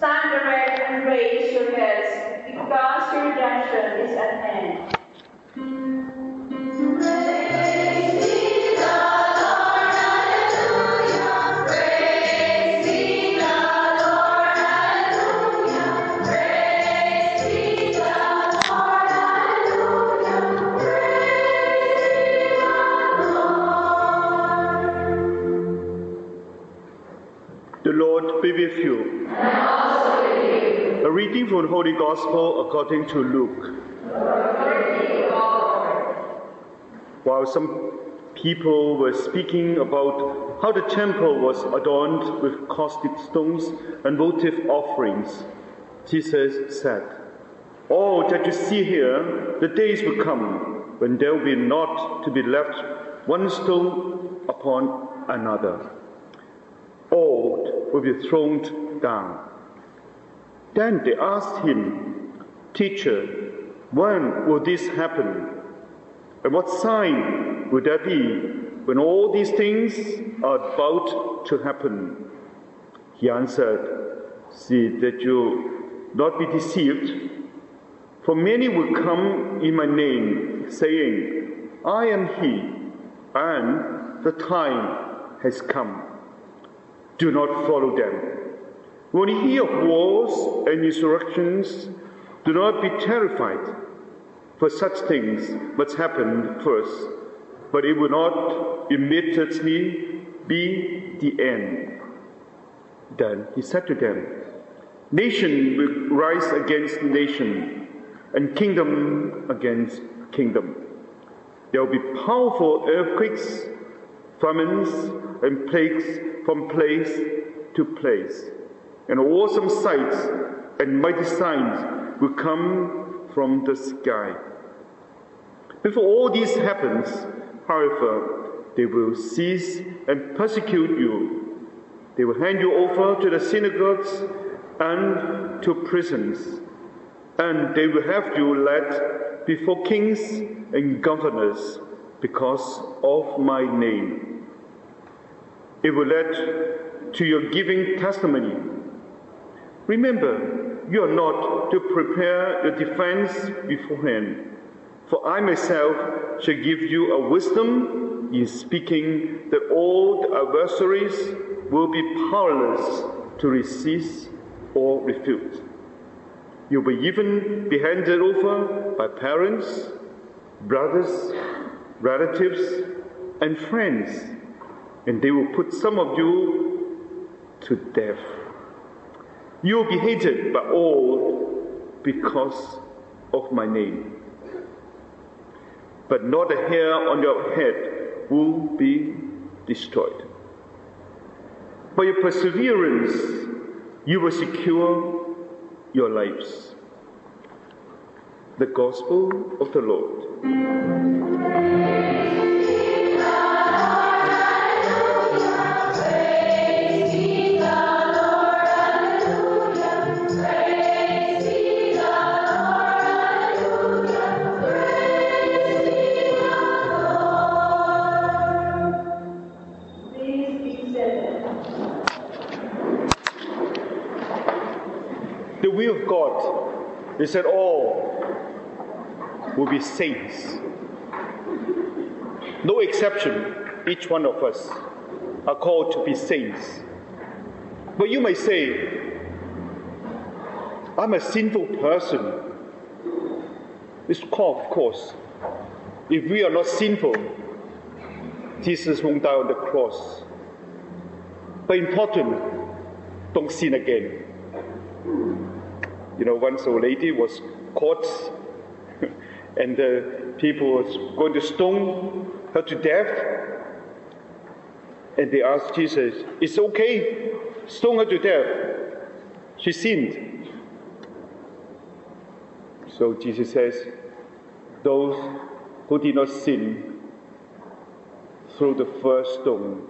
Stand erect and raise your heads, because your redemption is at hand. The Lord be with you. And also with you. A reading from the Holy Gospel according to Luke. While some people were speaking about how the temple was adorned with caustic stones and votive offerings, Jesus said, "All that you see here, the days will come when there will be not to be left one stone upon another. All will be thrown down." Then they asked him, "Teacher, when will this happen? And what sign will there be when all these things are about to happen?" He answered, "See that you not be deceived. For many will come in my name, saying, 'I am he,' and the time has come. Do not follow them. When you hear of wars and insurrections, do not be terrified, for such things must happen first, but it will not immediately be the end." Then he said to them, "Nation will rise against nation, and kingdom against kingdom. There will be powerful earthquakes, famines, and plagues from place to place, and awesome sights and mighty signs will come from the sky. Before all this happens, however, they will seize and persecute you. They will hand you over to the synagogues and to prisons, and they will have you led before kings and governors because of my name. It will lead to your giving testimony. Remember, you are not to prepare your defense beforehand, for I myself shall give you a wisdom in speaking that all the adversaries will be powerless to resist or refute. You will even be handed over by parents, brothers, relatives, and friends, and they will put some of you to death. You will be hated by all because of my name. But not a hair on your head will be destroyed. By your perseverance, you will secure your lives." The Gospel of the Lord. The will of God is that all will be saints. No exception, each one of us are called to be saints. But you may say, "I'm a sinful person." It's called, of course. If we are not sinful, Jesus won't die on the cross. But important, don't sin again. You know, once a lady was caught and the people was going to stone her to death. And they asked Jesus, "It's okay, stone her to death. She sinned." So Jesus says, "Those who did not sin, throw the first stone."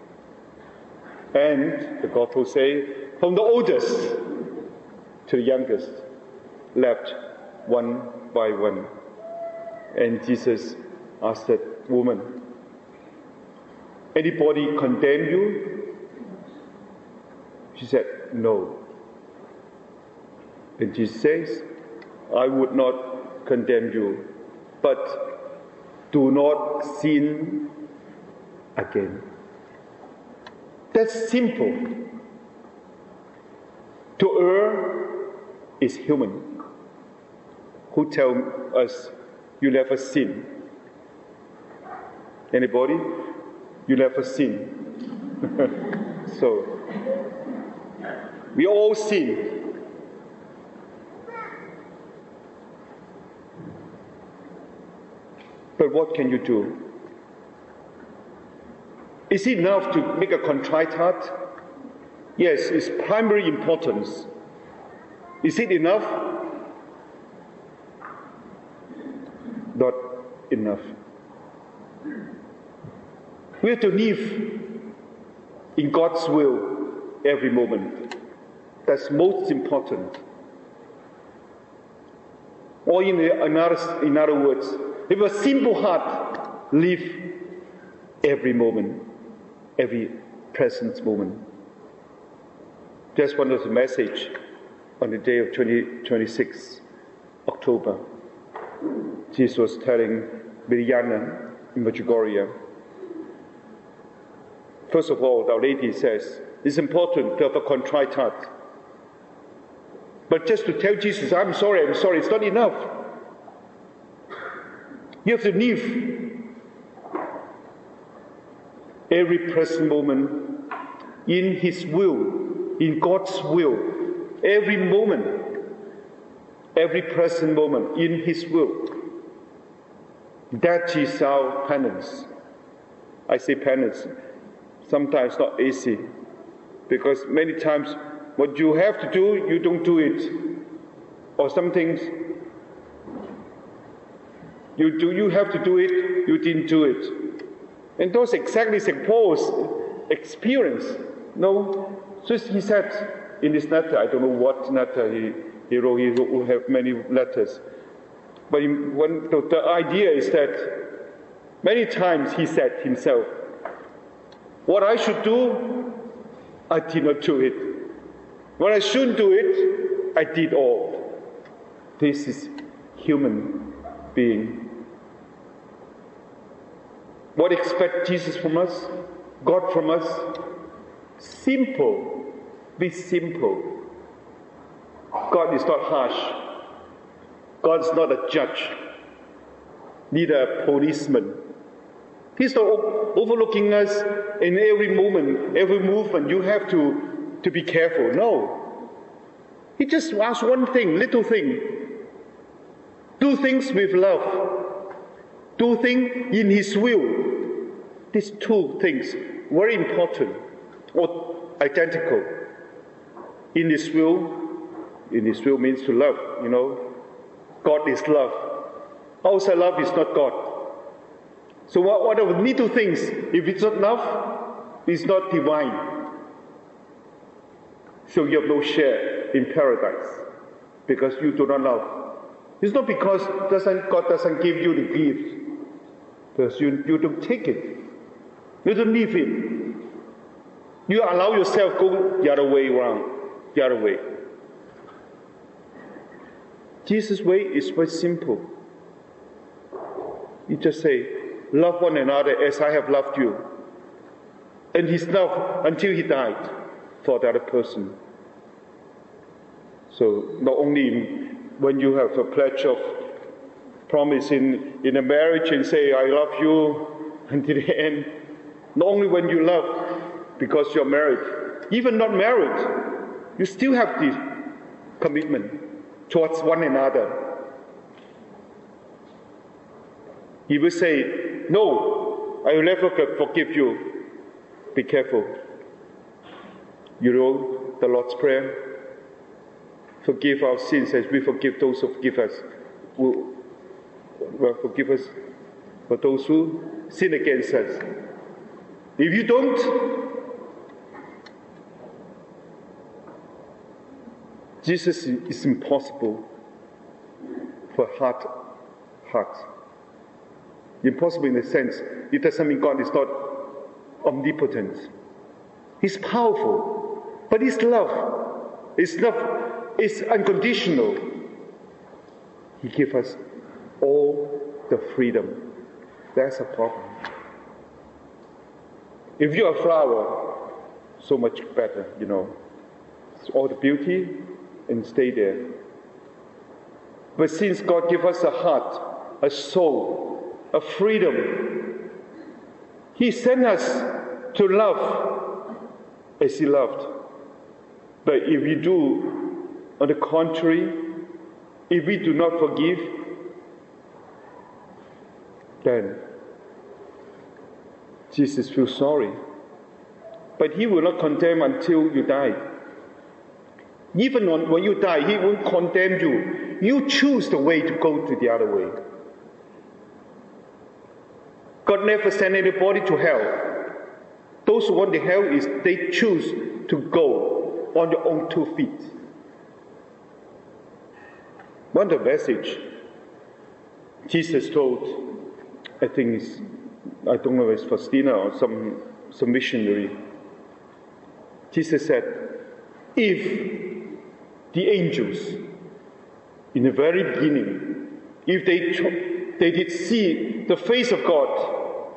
And the Gospel say, from the oldest to the youngest, left one by one. And Jesus asked that woman, "Anybody condemn you?" She said, "No." And Jesus says, I would not condemn you, but do not sin again. That's simple. To err is human. Who tell us you never sin? Anybody? You never sin. So, we all sin. But what can you do? Is it enough to make a contrite heart? Yes, it's primary importance. Is it enough? Not enough. We have to live in God's will every moment. That's most important. Or in other words, if a simple heart, live every moment, every present moment. Just one of the message on the day of 26 October. Jesus was telling Mirjana in Medjugorje. First of all, Our Lady says, it's important to have a contrite heart. But just to tell Jesus, I'm sorry, it's not enough. You have to live every present moment in His will, in God's will. Every moment, every present moment in His will. That is our penance. I say penance, sometimes not easy, because many times what you have to do, you don't do it. Or some things you have to do it, you didn't do it. And those exactly St. Paul's experience. No, so he said in this letter, I don't know what letter he wrote, he will have many letters. But the idea is that many times he said himself, what I should do, I did not do it. When I shouldn't do it, I did all. This is human being. What expects Jesus from us? God from us? Simple. Be simple. God is not harsh. God is not a judge. Neither a policeman. He's not overlooking us in every moment, every movement. You have to be careful. No. He just asks one thing, little thing. Do things with love. Do things in His will. These two things, very important, or identical. In His will means to love, you know. God is love. Outside love is not God. So what are the little things? If it's not love, it's not divine. So you have no share in paradise, because you do not love. It's not because God doesn't give you the gift, because you don't take it. You don't live it. You allow yourself go the other way around, the other way. Jesus' way is very simple. You just say, love one another as I have loved you. And His love until He died for the other person. So not only when you have a pledge of promise in a marriage and say, I love you until the end. Not only when you love because you're married. Even not married, you still have this commitment towards one another. He will say, no, I will never forgive you. Be careful. You know the Lord's Prayer? Forgive our sins as we forgive those who forgive us. Forgive us for those who sin against us. If you don't, Jesus is impossible for heart. Impossible in the sense, it doesn't mean God is not omnipotent. He's powerful, but His love is love is unconditional. He gives us all the freedom. That's a problem. If you're a flower, so much better, It's all the beauty and stay there. But since God gives us a heart, a soul, a freedom, He sent us to love as He loved. But if we do, on the contrary, if we do not forgive, then Jesus feels sorry. But He will not condemn until you die. Even when you die, He won't condemn you. You choose the way to go to the other way. God never sent anybody to hell. Those who want the hell is they choose to go on their own 2 feet. One of the message Jesus told, I don't know if it's Faustina or some missionary. Jesus said, if the angels, in the very beginning, if they did see the face of God,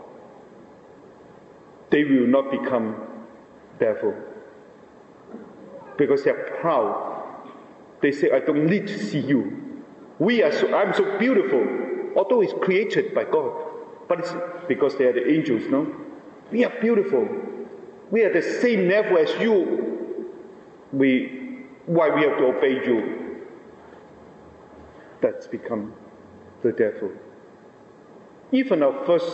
they will not become devil. Because they are proud. They say, I don't need to see you. I'm so beautiful, although it's created by God. But it's because they are the angels, no? We are beautiful. We are the same level as you. Why we have to obey you? That's become the devil. Even our first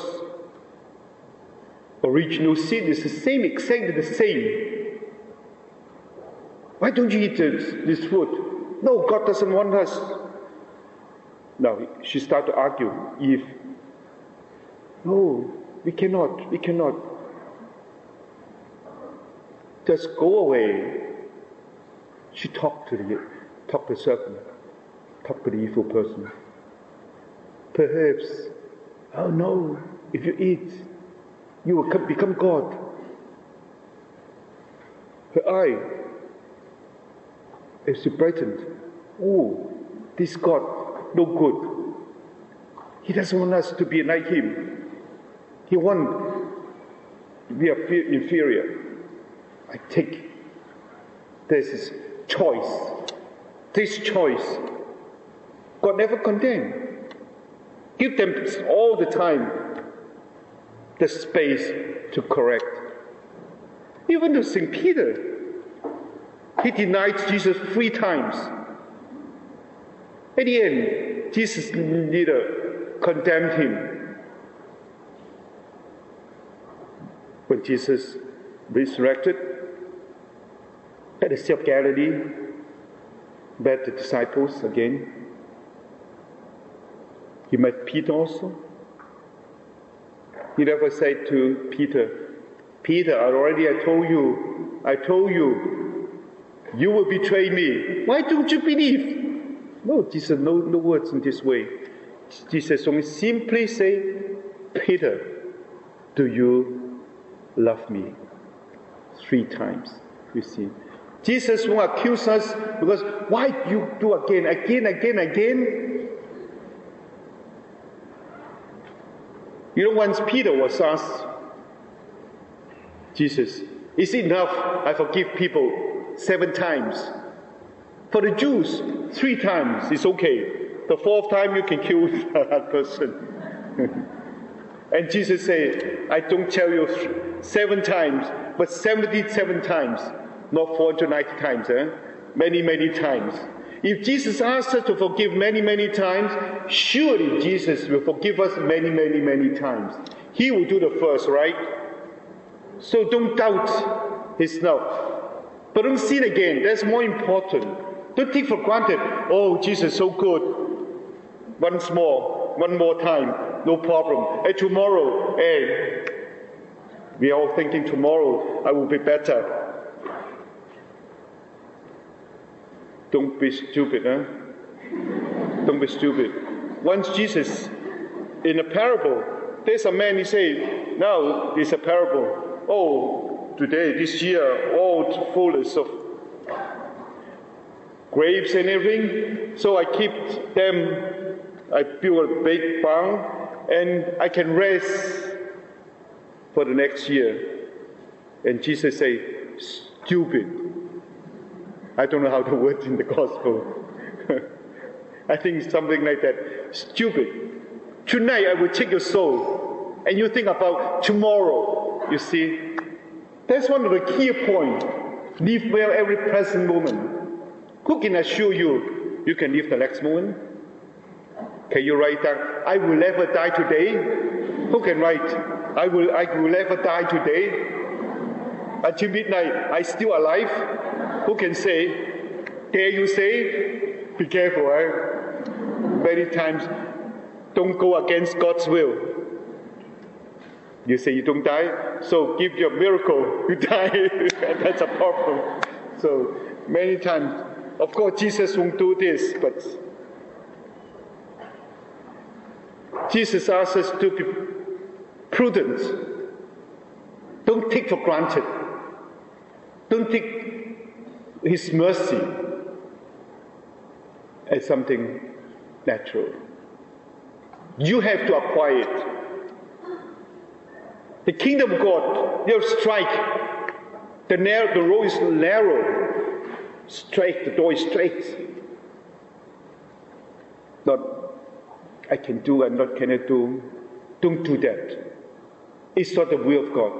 original sin is exactly the same. Why don't you eat this food? No, God doesn't want us. Now she started to argue, Eve. No, we cannot. Just go away. She talked to the serpent, talked to the evil person. Perhaps, oh no, if you eat, you will become God. Her eye, as she brightened, oh, this God, no good. He doesn't want us to be like Him. He wants we are inferior. I take this choice. This choice. God never condemned. Give them all the time the space to correct. Even to St. Peter, he denied Jesus 3 times. At the end, Jesus neither condemned him. When Jesus resurrected at the Sea of Galilee, met the disciples again. He met Peter also. He never said to Peter, Peter, I told you, you will betray me. Why don't you believe? No, Jesus, no words in this way. Jesus only simply say, Peter, do you love me? 3 times, you see. Jesus won't accuse us because why you do again? Once Peter was asked, Jesus, is it enough I forgive people 7 times? For the Jews, 3 times is okay. The 4th time you can kill that person. And Jesus said, I don't tell you 7 times, but 77 times, not 490 times, many times. If Jesus asks us to forgive many times, surely Jesus will forgive us many times. He will do the first, right? So don't doubt His love. But don't sin again. That's more important. Don't take for granted, oh, Jesus, so good. One more time, no problem. And tomorrow, we are all thinking tomorrow I will be better. Don't be stupid, Don't be stupid. Once Jesus, in a parable, there's a man, he say, now it's a parable. Oh, today, this year, all fullness of grapes and everything. So I keep them, I build a big barn, and I can rest for the next year. And Jesus say, stupid. I don't know how to word in the gospel. I think something like that. Stupid. Tonight I will take your soul, and you think about tomorrow. You see, that's one of the key points. Live well every present moment. Who can assure you you can live the next moment? Can you write down, I will never die today? Who can write, I will never die today? Until midnight, I still alive? Who can say? Dare you say? Be careful, eh? Many times, don't go against God's will. You say you don't die, so give your miracle, you die. That's a problem. So many times, of course, Jesus won't do this, but Jesus asks us to be prudent. Don't take for granted. Don't take His mercy as something natural. You have to acquire it. The kingdom of God, they'll strike. The road is narrow. Straight, the door is straight. Not, I can do and what can I do? Don't do that. It's not the will of God.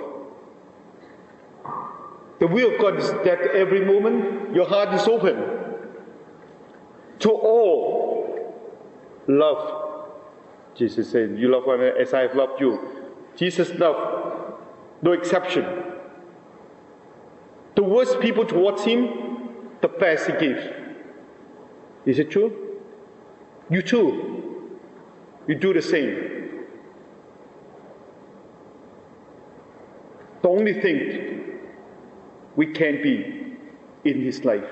The will of God is that every moment your heart is open to all love. Jesus said, you love one another as I have loved you. Jesus loved, no exception. The worst people towards Him, the best He gives. Is it true? You too. You do the same. The only thing we can be in His life.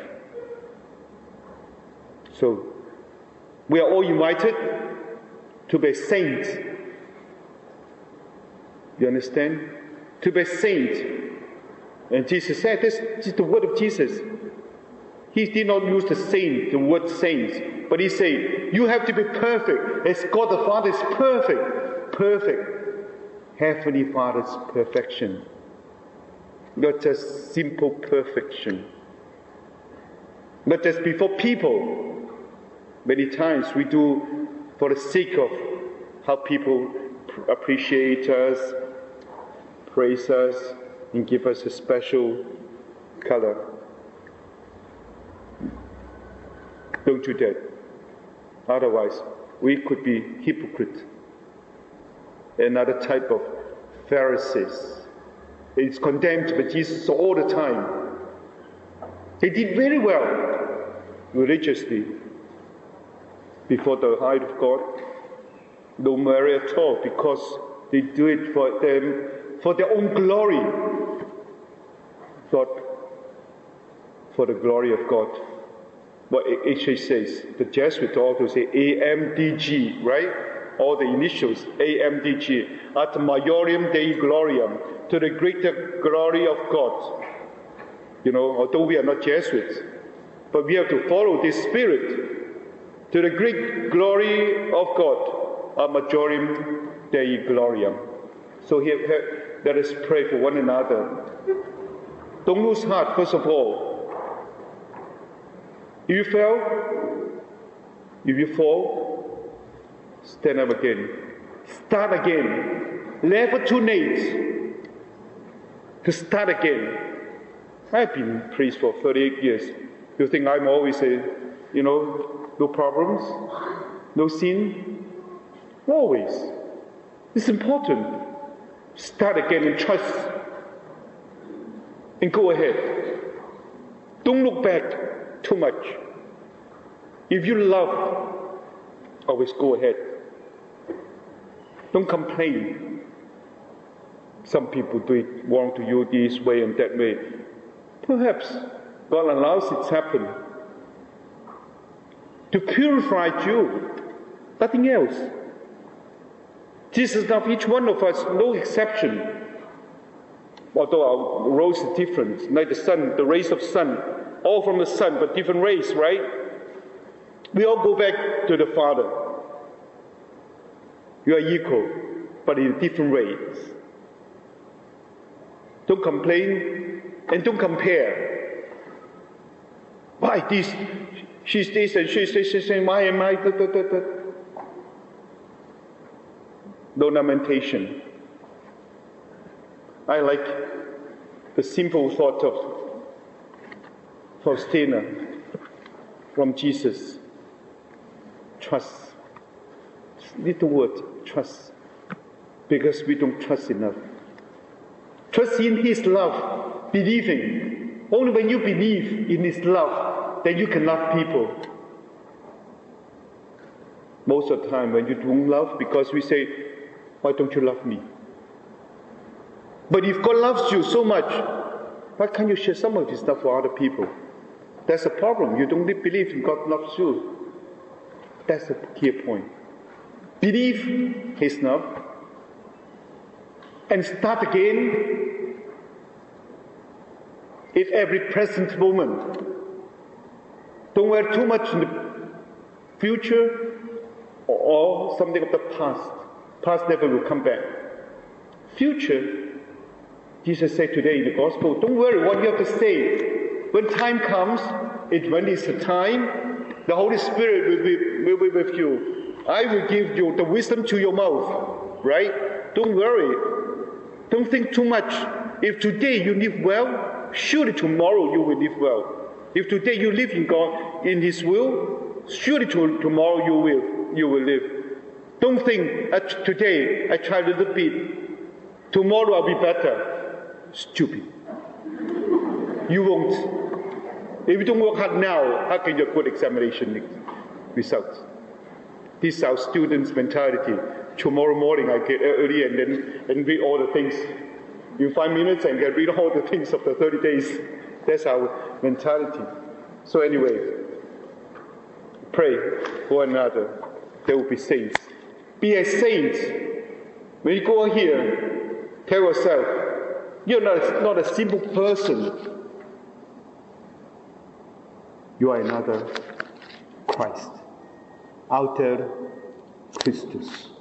So, we are all invited to be saints. You understand? To be saint. And Jesus said, this is the word of Jesus. He did not use the word saints, but He said, you have to be perfect, as God the Father is perfect. Perfect. Heavenly Father's perfection. Not just simple perfection. Not just before people. Many times we do for the sake of how people appreciate us, praise us, and give us a special color. Don't do that. Otherwise, we could be hypocrite. Another type of Pharisees. It's condemned by Jesus all the time. They did very well religiously before the eye of God. No merit at all, because they do it for their own glory, not for the glory of God. What HH says, the Jesuits also say AMDG, right? All the initials, AMDG, ad majorem Dei gloriam, to the greater glory of God. You know, although we are not Jesuits, but we have to follow this spirit, to the great glory of God, ad majorem Dei gloriam. So here, let us pray for one another. Don't lose heart, first of all. If you fail, if you fall, stand up again. Start again. Never too late to start again. I've been priest for 38 years. You think I'm always no problems, no sin? Always. It's important. Start again and trust. And go ahead. Don't look back too much. If you love, always go ahead. Don't complain. Some people do it wrong to you this way and that way. Perhaps God allows it to happen to purify you, nothing else. Jesus loves each one of us, no exception. Although our roles are different, like the sun, the rays of sun, all from the sun, but different rays, right? We all go back to the Father. You are equal, but in different ways. Don't complain and don't compare. Why this? She's this and she's this and why am I? No lamentation. I like the simple thought of Faustina from Jesus. Trust. Little word, trust. Because we don't trust enough. Trust in His love. Believing. Only when you believe in His love, then you can love people. Most of the time when you don't love, because we say, why don't you love me? But if God loves you so much, why can't you share some of this stuff for other people? That's a problem. You don't believe in God loves you. That's the key point. Believe His love and start again in every present moment. Don't worry too much in the future or something of the past. Past never will come back. Future, Jesus said today in the Gospel, don't worry what you have to say. When time comes, when it's the time, the Holy Spirit will be with you. I will give you the wisdom to your mouth. Right? Don't worry. Don't think too much. If today you live well, surely tomorrow you will live well. If today you live in God, in His will, surely tomorrow you will live. Don't think today I try a little bit, tomorrow I'll be better. Stupid. You won't. If you don't work hard now, how can you get good examination results? This is our students' mentality. Tomorrow morning I get early and read all the things. In 5 minutes I can read all the things of the 30 days. That's our mentality. So anyway, pray for one another. There will be saints. Be a saint. When you go here, tell yourself, you're not a simple person. You are another Christ. Alter Christus.